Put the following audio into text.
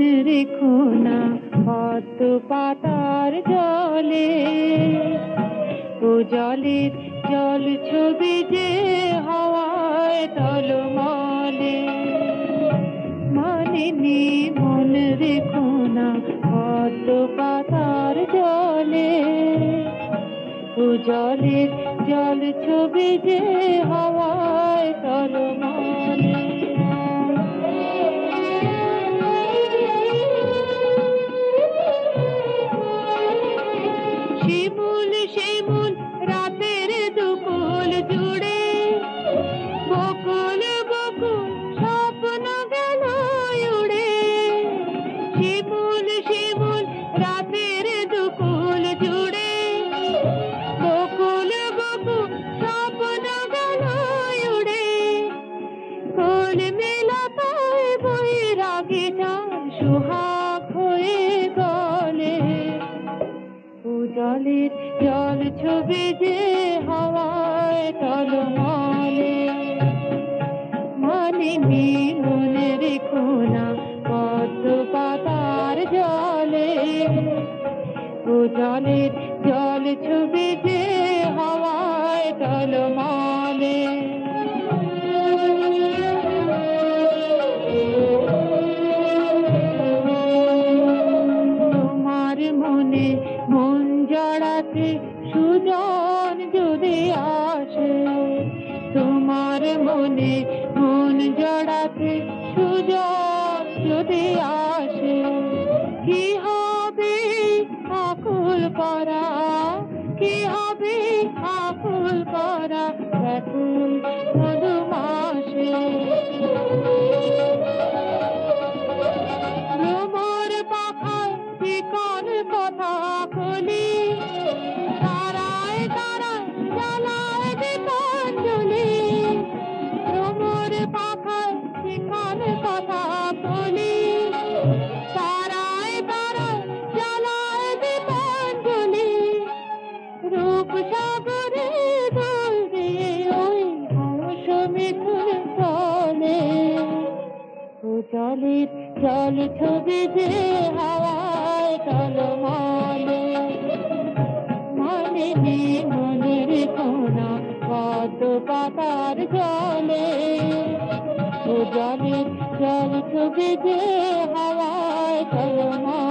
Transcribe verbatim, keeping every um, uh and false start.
রেখো না পদ্ম পাতার জলে, ও জলের জল ছবি যে হাওয়ায় টলমলে। মানিনী মন রেখো না পদ্ম পাতার জলে, ও জলের জল ছবি যে হাওয়ায় টলমলে। শিমুল শিমুল রাতের দুকুল জুড়ে, বকুল বকুল স্বপ্ন গেল উড়ে। শিমুল শিমুল রাতের দুকুল জুড়ে, বকুল বকুল স্বপ্ন গেল উড়ে। কোল মেলাতায় বৈরাগী চাঁদ সোহাগ হয়ে গলে, ও জলের জল ছবি যে হাওয়ায় টলমলে। মানিনী মনে রেখো না পদ্ম পাতার জলে, ও জলের জল ছবি যে হাওয়ায় টলমলে। তোমার মনে মন জড়াতে সুজন যদি আসে, তোমার মনে মন জড়াতে সুজন যদি আসে। কি হবে আকুল করা, কি হবে আকুল করা ব্যাকুল মধুমাসে। ভ্রমর পাখায় চিকন কথা কলি, তারায় তারায় জ্বালায় দীপাঞ্জলি। ভ্রমর পাখায় চিকন কথা বলি, তারায় তারায় জ্বালায় দীপাঞ্জলি। রূপ সাগরে দোল দিয়ে ওই হংস মিথুন চলে, ও জলের জল ছবি যে হাওয়ায় টলমলে। মানিনী মনে রেখো না পদ্ম পাতার জলে, ও জলের জল ছবি যে হাওয়ায় টলমলে।